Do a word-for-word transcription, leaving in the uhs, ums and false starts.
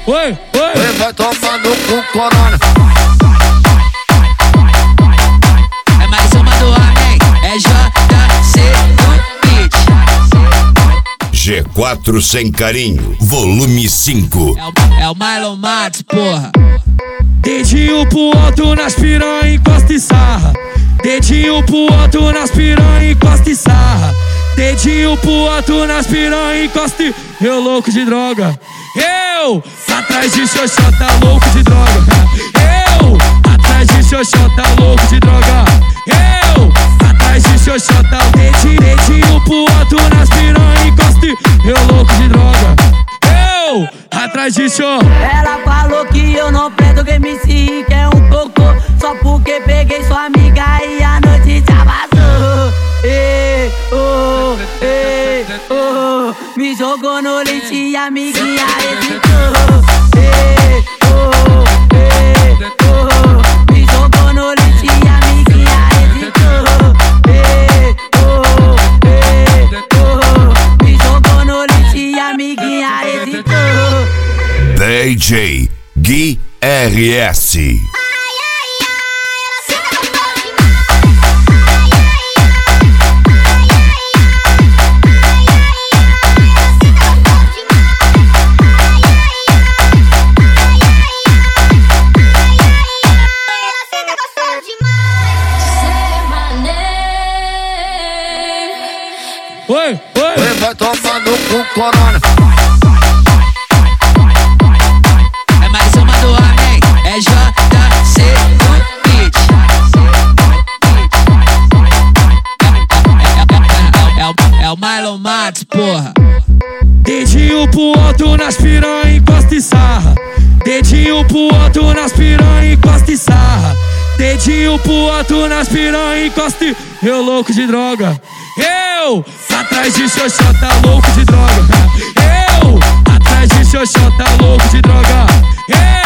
oi, oi. Vai tomando com corona. É mais uma do Amém, é J C no beat. G quatro Sem Carinho, volume cinco. É o, é o Marlon Matos, porra. Dedinho pro alto nas piranha, encosta e sarra. Dedinho pro alto nas piranha, encosta e sarra. Dedinho pro alto nas piranha, encosta e... Eu louco de droga. Eu, atrás de xoxota, louco de droga. Eu, atrás de xoxota, louco de droga. Eu, atrás de xoxota, dedinho, dedinho pro alto nas piranha, encosta e... Eu louco de droga. Eu, atrás de xo. Ela falou que eu não presto, que me se que é um cocô. Só porque peguei sua amiga e a noite já vazou. Ei, oh, ei, oh. Me jogou no lixo e a amiguinha hesitou. Ei, oh, ei, oh. Me jogou no lixo e a amiguinha hesitou. Ei, oh, ei, oh. Me jogou no lixo e a amiguinha hesitou. D J Gui R S. Oi, oi. Vai tomando com corona. É mais uma do Amém, é J C no beat. É, é, é, é, o, é o Marlon Matos, porra. Dedinho pro alto nas piranha, encosta e sarra. Dedinho pro alto nas piranha, encosta e sarra. Dedinho pro alto nas piranha, encosta e... Eu louco de droga. Eu, atrás de xoxota, louco de droga. Eu, atrás de xoxota, louco de droga. Eu